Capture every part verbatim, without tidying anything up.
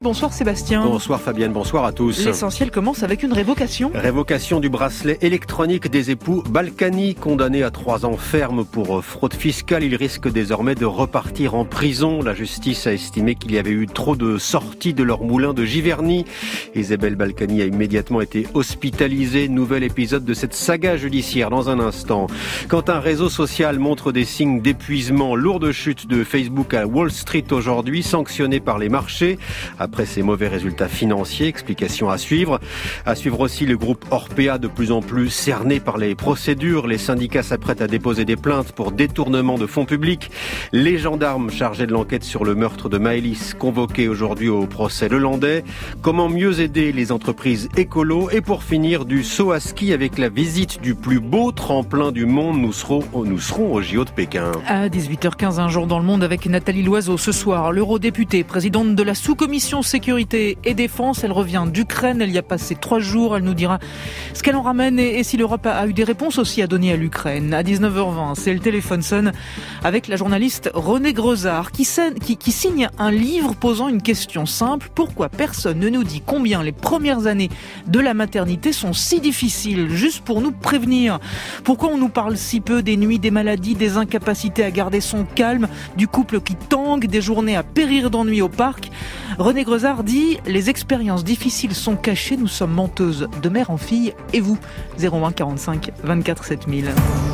Bonsoir Sébastien. Bonsoir Fabienne, bonsoir à tous. L'essentiel commence avec une révocation. Révocation du bracelet électronique des époux Balkany, condamnés à trois ans ferme pour fraude fiscale. Ils risquent désormais de repartir en prison. La justice a estimé qu'il y avait eu trop de sorties de leur moulin de Giverny. Isabelle Balkany a immédiatement été hospitalisée. Nouvel épisode de cette saga judiciaire dans un instant. Quand un réseau social montre des signes d'épuisement, lourde chute de Facebook à Wall Street aujourd'hui, sanctionné par les marchés. Après ces mauvais résultats financiers, explication à suivre. À suivre aussi le groupe Orpea, de plus en plus cerné par les procédures. Les syndicats s'apprêtent à déposer des plaintes pour détournement de fonds publics. Les gendarmes chargés de l'enquête sur le meurtre de Maëlys, convoqués aujourd'hui au procès lelandais. Comment mieux aider les entreprises écolos? Et pour finir, du saut à ski avec la visite du plus beau tremplin du monde. Nous serons, nous serons au J O de Pékin. À dix-huit heures quinze, un jour dans le monde avec Nathalie Loiseau. Ce soir, l'eurodéputée, présidente de la sous-commission sécurité et défense, elle revient d'Ukraine, elle y a passé trois jours, elle nous dira ce qu'elle en ramène et, et si l'Europe a, a eu des réponses aussi à donner à l'Ukraine. À dix-neuf heures vingt, c'est le téléphone sonne avec la journaliste Renée Grezard qui, qui, qui signe un livre posant une question simple: pourquoi personne ne nous dit combien les premières années de la maternité sont si difficiles, juste pour nous prévenir? Pourquoi on nous parle si peu des nuits, des maladies, des incapacités à garder son calme, du couple qui tangue, des journées à périr d'ennui au parc? Renée Grezard dit « Les expériences difficiles sont cachées, nous sommes menteuses de mère en fille. Et vous ?» zéro un quarante-cinq vingt-quatre sept mille.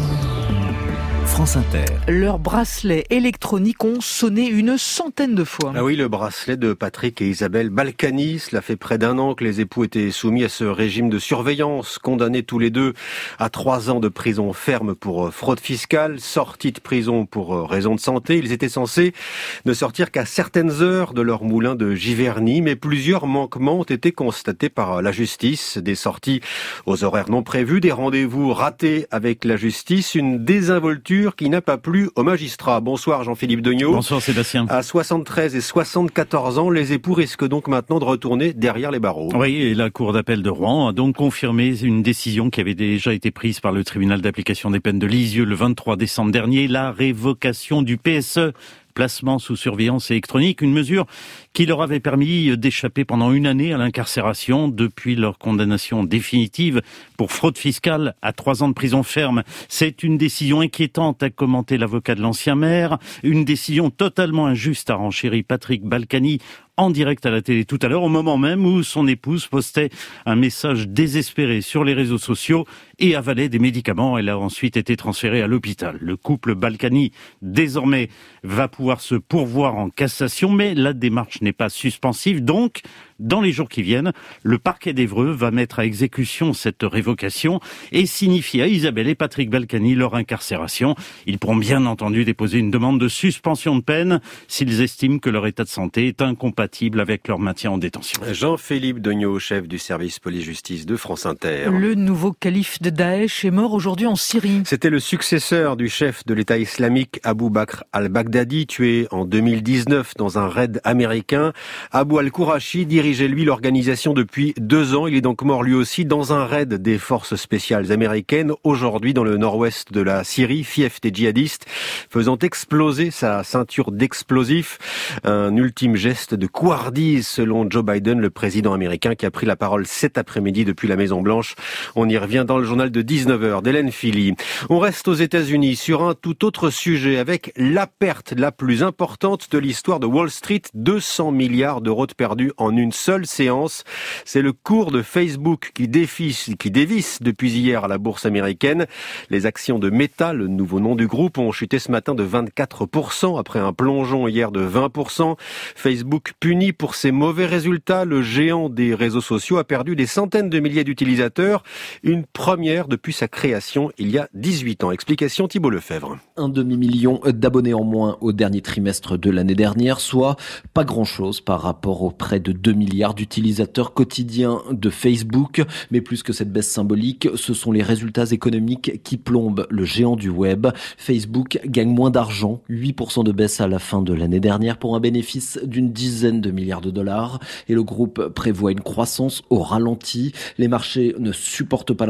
France Inter. Leurs bracelets électroniques ont sonné une centaine de fois. Ah oui, le bracelet de Patrick et Isabelle Balkany. Cela fait près d'un an que les époux étaient soumis à ce régime de surveillance, condamnés tous les deux à trois ans de prison ferme pour fraude fiscale, sortis de prison pour raison de santé. Ils étaient censés ne sortir qu'à certaines heures de leur moulin de Giverny, mais plusieurs manquements ont été constatés par la justice. Des sorties aux horaires non prévus, des rendez-vous ratés avec la justice, une désinvolture qui n'a pas plu aux magistrats. Bonsoir Jean-Philippe Degnaud. Bonsoir Sébastien. À soixante-treize et soixante-quatorze ans, les époux risquent donc maintenant de retourner derrière les barreaux. Oui, et la Cour d'appel de Rouen a donc confirmé une décision qui avait déjà été prise par le tribunal d'application des peines de Lisieux le vingt-trois décembre dernier, la révocation du P S E, placement sous surveillance électronique, une mesure qui leur avait permis d'échapper pendant une année à l'incarcération depuis leur condamnation définitive pour fraude fiscale à trois ans de prison ferme. C'est une décision inquiétante, a commenté l'avocat de l'ancien maire, une décision totalement injuste, a renchéri Patrick Balkany en direct à la télé tout à l'heure, au moment même où son épouse postait un message désespéré sur les réseaux sociaux et avalait des médicaments. Elle a ensuite été transférée à l'hôpital. Le couple Balkany, désormais, va pouvoir se pourvoir en cassation, mais la démarche n'est pas suspensive. Donc, dans les jours qui viennent, le parquet d'Évreux va mettre à exécution cette révocation et signifier à Isabelle et Patrick Balkany leur incarcération. Ils pourront bien entendu déposer une demande de suspension de peine s'ils estiment que leur état de santé est incompatible avec leur maintien en détention. Jean-Philippe Degnaud, chef du service police-justice de France Inter. Le nouveau calife de Daesh est mort aujourd'hui en Syrie. C'était le successeur du chef de l'État islamique, Abou Bakr al-Baghdadi, tué en deux mille dix-neuf dans un raid américain. Abou al-Kourachi dirigeait lui l'organisation depuis deux ans. Il est donc mort lui aussi dans un raid des forces spéciales américaines, aujourd'hui dans le nord-ouest de la Syrie, fief des djihadistes, faisant exploser sa ceinture d'explosifs. Un ultime geste de couardise selon Joe Biden, le président américain qui a pris la parole cet après-midi depuis la Maison-Blanche. On y revient dans le journal de dix-neuf heures d'Hélène Philly. On reste aux États-Unis sur un tout autre sujet avec la perte la plus importante de l'histoire de Wall Street, deux cents milliards d'euros de perdus en une seule séance. C'est le cours de Facebook qui dévisse, qui dévisse depuis hier à la bourse américaine. Les actions de Meta, le nouveau nom du groupe, ont chuté ce matin de vingt-quatre pour cent après un plongeon hier de vingt pour cent. Facebook puni pour ses mauvais résultats. Le géant des réseaux sociaux a perdu des centaines de milliers d'utilisateurs. Une première depuis sa création il y a dix-huit ans. Explication Thibault Lefebvre. Un demi-million d'abonnés en moins au dernier trimestre de l'année dernière, soit pas grand-chose par rapport aux près de deux milliards d'utilisateurs quotidiens de Facebook. Mais plus que cette baisse symbolique, ce sont les résultats économiques qui plombent le géant du web. Facebook gagne moins d'argent, huit pour cent de baisse à la fin de l'année dernière pour un bénéfice d'une dizaine de milliards de dollars. Et le groupe prévoit une croissance au ralenti. Les marchés ne supportent pas l'incertitude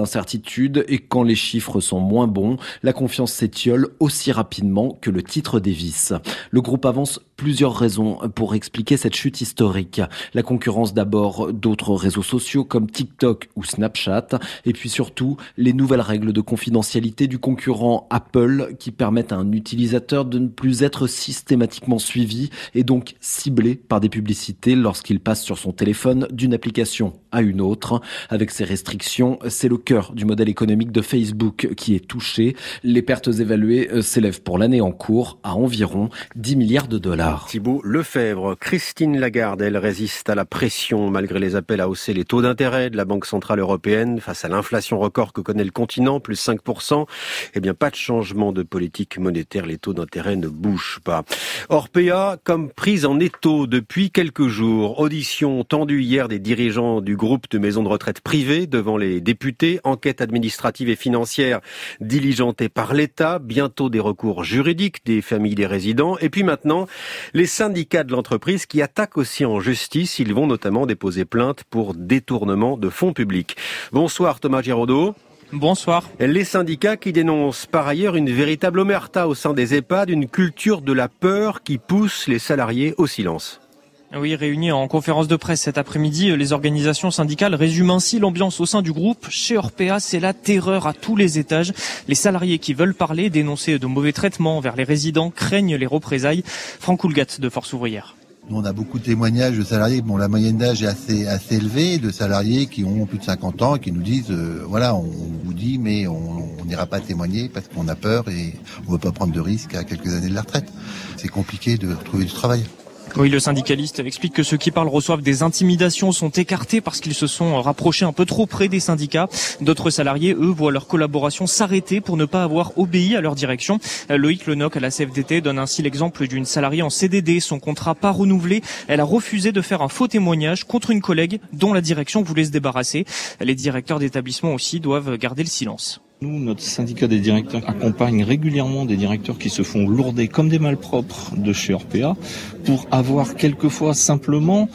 d'habitude et quand les chiffres sont moins bons, la confiance s'étiole aussi rapidement que le titre dévisse. Le groupe avance plusieurs raisons pour expliquer cette chute historique. La concurrence d'abord d'autres réseaux sociaux comme TikTok ou Snapchat et puis surtout les nouvelles règles de confidentialité du concurrent Apple qui permettent à un utilisateur de ne plus être systématiquement suivi et donc ciblé par des publicités lorsqu'il passe sur son téléphone d'une application à une autre. Avec ces restrictions, c'est le cœur du modèle économique de Facebook qui est touché. Les pertes évaluées s'élèvent pour l'année en cours à environ dix milliards de dollars. Thibault Lefebvre, Christine Lagarde, elle résiste à la pression malgré les appels à hausser les taux d'intérêt de la Banque Centrale Européenne face à l'inflation record que connaît le continent, plus cinq pour cent. Eh bien, pas de changement de politique monétaire, les taux d'intérêt ne bougent pas. Orpea, comme prise en étau depuis quelques jours. Audition tendue hier des dirigeants du groupe de maisons de retraite privées devant les députés. Enquête administrative et financière diligentée par l'État. Bientôt des recours juridiques des familles des résidents. Et puis maintenant, les syndicats de l'entreprise qui attaquent aussi en justice. Ils vont notamment déposer plainte pour détournement de fonds publics. Bonsoir Thomas Giraudot. Bonsoir. Les syndicats qui dénoncent par ailleurs une véritable omerta au sein des EHPAD, une culture de la peur qui pousse les salariés au silence. Oui, réunis en conférence de presse cet après-midi, les organisations syndicales résument ainsi l'ambiance au sein du groupe. Chez Orpea, c'est la terreur à tous les étages. Les salariés qui veulent parler, dénoncer de mauvais traitements envers les résidents, craignent les représailles. Franck Houlgat de Force Ouvrière. Nous, on a beaucoup de témoignages de salariés, bon, la moyenne d'âge est assez, assez élevée, de salariés qui ont plus de cinquante ans et qui nous disent, euh, voilà, on vous dit, mais on n'ira pas témoigner parce qu'on a peur et on ne veut pas prendre de risques à quelques années de la retraite. C'est compliqué de trouver du travail. Oui, le syndicaliste explique que ceux qui parlent reçoivent des intimidations, sont écartés parce qu'ils se sont rapprochés un peu trop près des syndicats. D'autres salariés, eux, voient leur collaboration s'arrêter pour ne pas avoir obéi à leur direction. Loïc Lenoc à la C F D T donne ainsi l'exemple d'une salariée en C D D, son contrat pas renouvelé. Elle a refusé de faire un faux témoignage contre une collègue dont la direction voulait se débarrasser. Les directeurs d'établissement aussi doivent garder le silence. Nous, notre syndicat des directeurs accompagne régulièrement des directeurs qui se font lourder comme des malpropres de chez Orpea pour avoir quelquefois simplement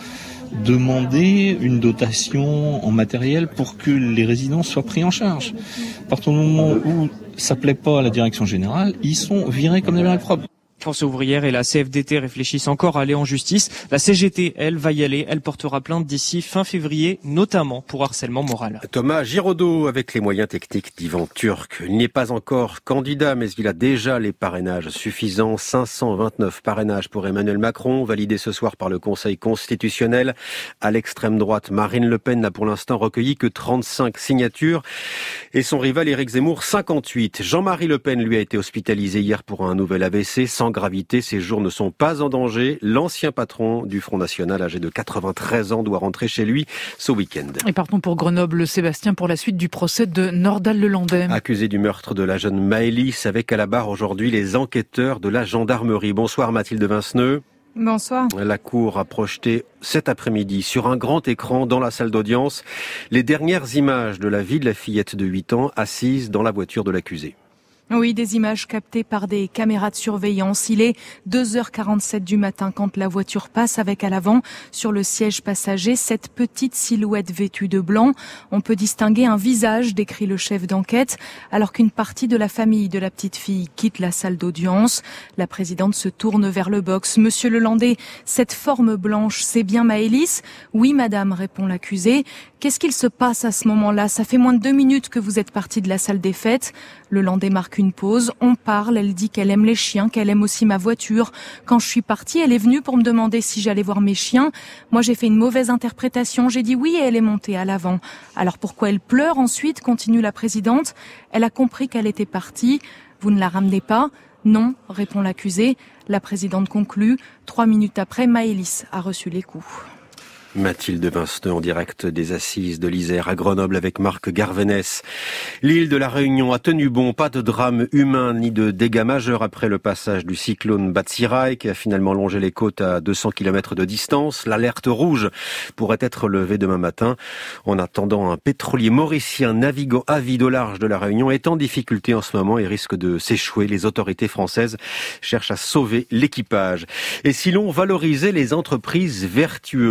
demandé une dotation en matériel pour que les résidents soient pris en charge. À partir du moment où ça plaît pas à la direction générale, ils sont virés comme des malpropres. Force ouvrière et la C F D T réfléchissent encore à aller en justice. La C G T, elle, va y aller. Elle portera plainte d'ici fin février, notamment pour harcèlement moral. Thomas Giraudot, avec les moyens techniques d'Ivan Turc. Il n'est pas encore candidat, mais il a déjà les parrainages suffisants. cinq cent vingt-neuf parrainages pour Emmanuel Macron, validés ce soir par le Conseil constitutionnel. À l'extrême droite, Marine Le Pen n'a pour l'instant recueilli que trente-cinq signatures. Et son rival Éric Zemmour, cinquante-huit. Jean-Marie Le Pen, lui, a été hospitalisé hier pour un nouvel A V C. Sans gravité, ses jours ne sont pas en danger. L'ancien patron du Front National, âgé de quatre-vingt-treize ans, doit rentrer chez lui ce week-end. Et partons pour Grenoble, Sébastien, pour la suite du procès de Nordal-Lelandais. Accusé du meurtre de la jeune Maëlys, avec à la barre aujourd'hui les enquêteurs de la gendarmerie. Bonsoir Mathilde Vinceneux. Bonsoir. La Cour a projeté cet après-midi sur un grand écran dans la salle d'audience les dernières images de la vie de la fillette de huit ans assise dans la voiture de l'accusé. Oui, des images captées par des caméras de surveillance. Il est deux heures quarante-sept du matin quand la voiture passe avec à l'avant, sur le siège passager, cette petite silhouette vêtue de blanc. On peut distinguer un visage, décrit le chef d'enquête, alors qu'une partie de la famille de la petite fille quitte la salle d'audience. La présidente se tourne vers le box. Monsieur Lelandais, cette forme blanche, c'est bien Maëlys ? Oui, madame, répond l'accusé. Qu'est-ce qu'il se passe à ce moment-là ? Ça fait moins de deux minutes que vous êtes parti de la salle des fêtes. Lelandais marque une pause. On parle. Elle dit qu'elle aime les chiens, qu'elle aime aussi ma voiture. Quand je suis partie, elle est venue pour me demander si j'allais voir mes chiens. Moi, j'ai fait une mauvaise interprétation. J'ai dit oui et elle est montée à l'avant. Alors pourquoi elle pleure ensuite ? Continue la présidente. Elle a compris qu'elle était partie. Vous ne la ramenez pas ? Non, répond l'accusé. La présidente conclut. Trois minutes après, Maëlys a reçu les coups. Mathilde Vinceneux en direct des Assises de l'Isère à Grenoble avec Marc Garvenès. L'île de la Réunion a tenu bon, pas de drame humain ni de dégâts majeurs après le passage du cyclone Batsirai qui a finalement longé les côtes à deux cents kilomètres de distance. L'alerte rouge pourrait être levée demain matin. En attendant, un pétrolier mauricien naviguant à vide au large de la Réunion est en difficulté en ce moment et risque de s'échouer. Les autorités françaises cherchent à sauver l'équipage. Et si l'on valorisait les entreprises vertueuses, celles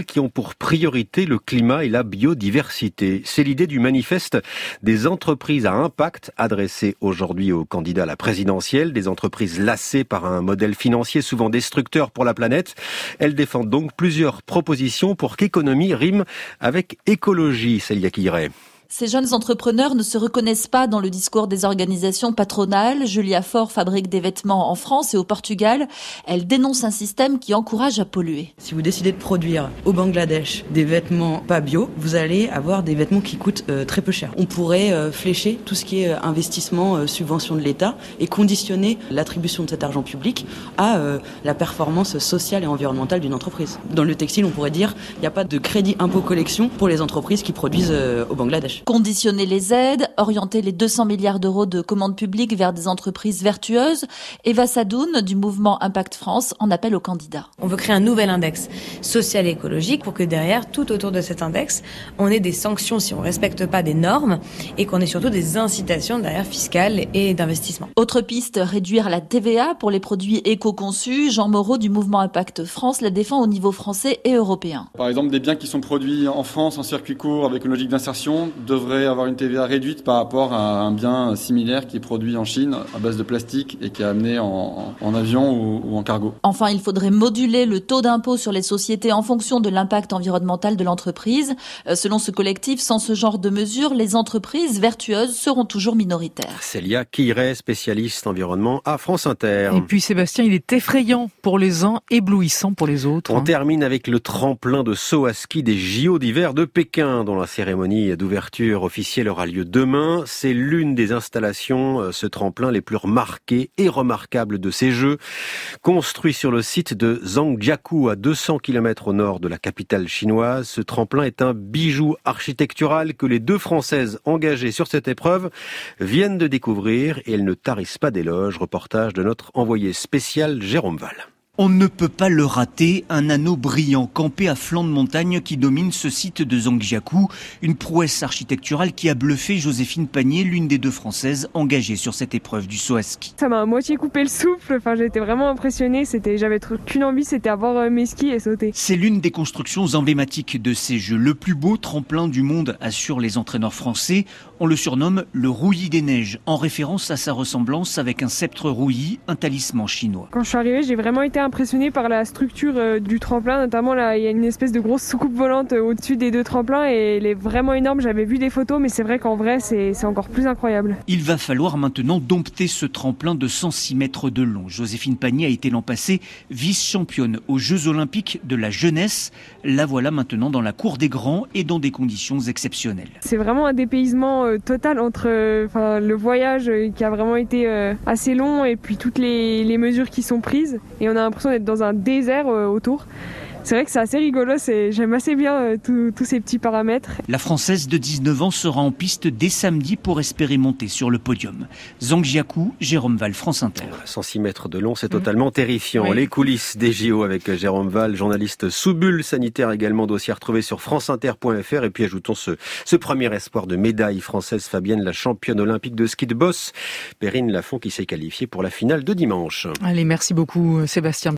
celles qui ont pour priorité le climat et la biodiversité. C'est l'idée du manifeste des entreprises à impact adressé aujourd'hui aux candidats à la présidentielle, des entreprises lassées par un modèle financier souvent destructeur pour la planète. Elles défendent donc plusieurs propositions pour qu'économie rime avec écologie. Célia Quilleret. Ces jeunes entrepreneurs ne se reconnaissent pas dans le discours des organisations patronales. Julia Faure fabrique des vêtements en France et au Portugal. Elle dénonce un système qui encourage à polluer. Si vous décidez de produire au Bangladesh des vêtements pas bio, vous allez avoir des vêtements qui coûtent euh, très peu cher. On pourrait euh, flécher tout ce qui est investissement, euh, subvention de l'État et conditionner l'attribution de cet argent public à euh, la performance sociale et environnementale d'une entreprise. Dans le textile, on pourrait dire qu'il n'y a pas de crédit impôt collection pour les entreprises qui produisent euh, au Bangladesh. Conditionner les aides, orienter les deux cents milliards d'euros de commandes publiques vers des entreprises vertueuses. Eva Sadoun du mouvement Impact France en appelle aux candidats. On veut créer un nouvel index social et écologique pour que derrière, tout autour de cet index, on ait des sanctions si on ne respecte pas des normes et qu'on ait surtout des incitations derrière fiscales et d'investissement. Autre piste, réduire la T V A pour les produits éco-conçus. Jean Moreau du mouvement Impact France la défend au niveau français et européen. Par exemple, des biens qui sont produits en France en circuit court avec une logique d'insertion devrait avoir une T V A réduite par rapport à un bien similaire qui est produit en Chine à base de plastique et qui est amené en, en avion ou, ou en cargo. Enfin, il faudrait moduler le taux d'impôt sur les sociétés en fonction de l'impact environnemental de l'entreprise. Euh, selon ce collectif, sans ce genre de mesures, les entreprises vertueuses seront toujours minoritaires. Célia Quilleret, spécialiste environnement à France Inter. Et puis Sébastien, il est effrayant pour les uns, éblouissant pour les autres. On hein. termine avec le tremplin de saut à ski des J O d'hiver de Pékin, dont la cérémonie d'ouverture officielle aura lieu demain. C'est l'une des installations, ce tremplin, les plus remarquées et remarquables de ces Jeux. Construit sur le site de Zhangjiakou, à deux cents kilomètres au nord de la capitale chinoise, ce tremplin est un bijou architectural que les deux Françaises engagées sur cette épreuve viennent de découvrir et elles ne tarissent pas d'éloges. Reportage de notre envoyé spécial Jérôme Val. On ne peut pas le rater, un anneau brillant campé à flanc de montagne qui domine ce site de Zhangjiakou, une prouesse architecturale qui a bluffé Joséphine Panier, l'une des deux Françaises engagées sur cette épreuve du saut à ski. Ça m'a à moitié coupé le souffle, enfin j'étais vraiment impressionnée, c'était, j'avais qu'une envie, c'était avoir mes skis et sauter. C'est l'une des constructions emblématiques de ces Jeux. Le plus beau tremplin du monde, assurent les entraîneurs français. On le surnomme le rouillis des neiges, en référence à sa ressemblance avec un sceptre rouillis, un talisman chinois. Quand je suis arrivée, j'ai vraiment été impressionnée par la structure euh, du tremplin, notamment là, il y a une espèce de grosse soucoupe volante euh, au-dessus des deux tremplins et elle est vraiment énorme. J'avais vu des photos, mais c'est vrai qu'en vrai, c'est, c'est encore plus incroyable. Il va falloir maintenant dompter ce tremplin de cent six mètres de long. Joséphine Panier a été l'an passé vice-championne aux Jeux Olympiques de la jeunesse. La voilà maintenant dans la cour des grands et dans des conditions exceptionnelles. C'est vraiment un dépaysement euh, total entre euh, enfin, le voyage euh, qui a vraiment été euh, assez long et puis toutes les, les mesures qui sont prises. Et on a l'impression d'être dans un désert euh, autour. C'est vrai que c'est assez rigolo, c'est, j'aime assez bien euh, tous ces petits paramètres. La Française de dix-neuf ans sera en piste dès samedi pour espérer monter sur le podium. Zhangjiakou, Jérôme Val, France Inter. cent six mètres de long, c'est totalement mmh. terrifiant. Oui. Les coulisses des J O avec Jérôme Val, journaliste sous bulle sanitaire également, dossier retrouvé sur franceinter point f r. Et puis ajoutons ce, ce premier espoir de médaille française, Fabienne, la championne olympique de ski de boss, Perrine Lafont, qui s'est qualifiée pour la finale de dimanche. Allez, merci beaucoup Sébastien.